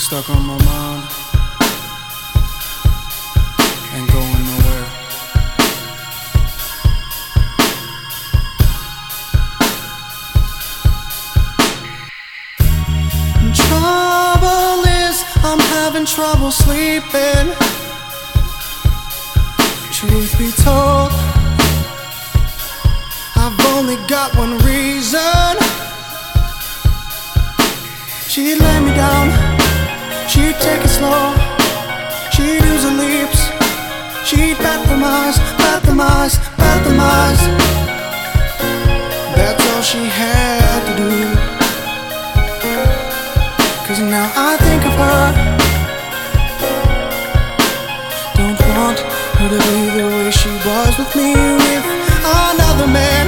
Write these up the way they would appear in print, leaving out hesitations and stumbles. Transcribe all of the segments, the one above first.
stuck on my mind, ain't going nowhere. Trouble is, I'm having trouble sleeping. Truth be told, I've only got one reason. She'd lay me down, she'd take it slow, she'd use her lips, she'd bat them eyes, bat them eyes, bat them eyes. That's all she had to do. 'Cause now I think of her, don't want her to be the way she was with me, with another man.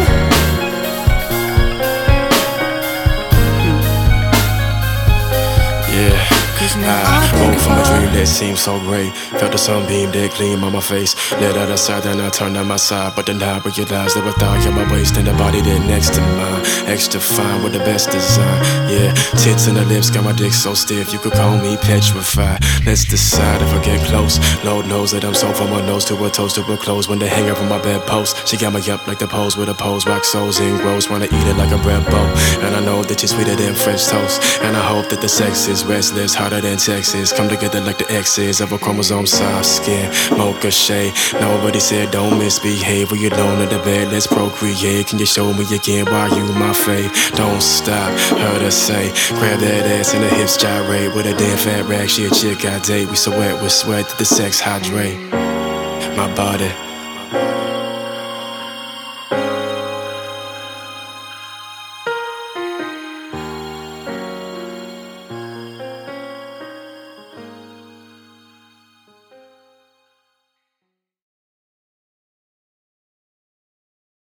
I woke from a dream that seemed so great. Felt the sunbeam that gleam on my face. Let out a sigh, then I turned on my side. But then I realized there was thought in my waist and the body that next to mine. Extra fine with the best design. Yeah, tits and the lips got my dick so stiff you could call me petrified. Let's decide if I get close. Lord knows that I'm so from my nose to her toes to her clothes. When they hang up on my bedpost, she got me up like the pose with a pose. Rock souls in gross, wanna eat it like a bread bowl. And I know that you're sweeter than French toast. And I hope that the sex is restless, harder than Texas. Come together like the X's of a chromosome, soft skin, mocha shade. Nobody said don't misbehave. When you're alone in the bed, let's procreate. Can you show me again why you my fave? Don't stop, heard her say. Grab that ass and the hips gyrate. With a damn fat rag, she a chick I date. We so wet with sweat that the sex hydrate. My body